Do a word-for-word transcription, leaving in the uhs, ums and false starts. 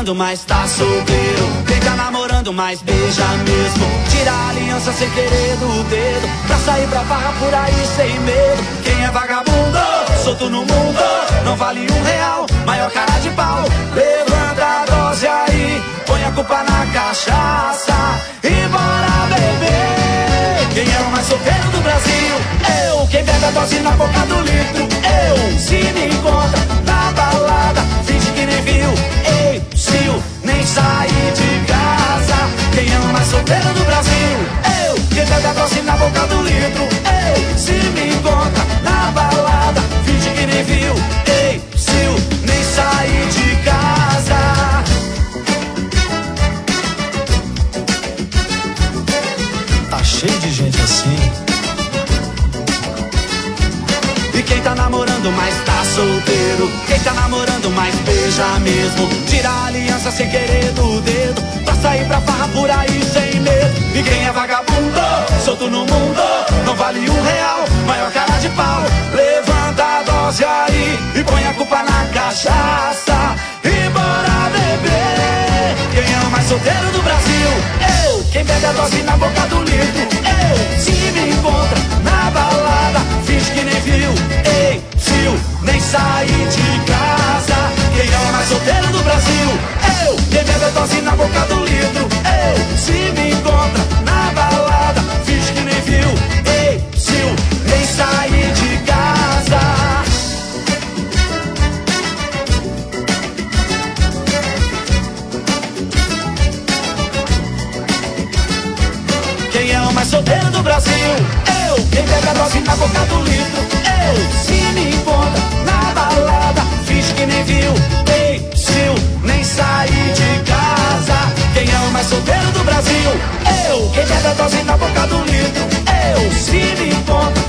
namorando, mas tá solteiro. Quem tá namorando, mas beija mesmo. Tira a aliança sem querer do dedo, pra sair pra farra por aí sem medo. Quem é vagabundo, solto no mundo, não vale um real, maior cara de pau. Levanta a dose aí, põe a culpa na cachaça e bora beber. Quem é o mais solteiro do Brasil? Eu. Quem bebe a dose na boca do litro? Eu. Se me encontra na balada, finge que nem viu. Ei, Sil, nem sair de casa. Quem é o mais solteiro do Brasil? Eu. Quem bebe a dose na boca do litro? Eu. Se me encontra na balada, finge que nem viu. Ei, Sil, nem sair de casa. Tá cheio de gente assim. E quem tá namorando, mas tá solteiro. Quem tá namorando, mas beija mesmo. Tira a aliança sem querer do dedo, pra sair pra farra por aí sem medo. E quem é vagabundo, solto no mundo, não vale um real, maior cara de pau. Levanta a dose aí e põe a culpa na cachaça e bora beber. Quem é o mais solteiro do Brasil? Eu. Quem bebe a dose na boca do litro? Eu. Se me encontra na balada, finge que nem viu. Ei, Sil, nem sair de casa. Quem é o mais solteiro do Brasil? Eu. Quem bebe a dose na boca do litro? Eu. Se me encontra na balada, finge que nem viu. Ei, Sil, nem sair de casa. Quem é o mais solteiro do Brasil? Eu. Quem bebe a dose na boca do litro? Eu. Se me encontra na balada, finge que nem viu. Ei, Sil, nem sair de casa. Quem é o mais solteiro do Brasil? Eu. Quem bebe a dose na boca do litro? Eu. Se me encontra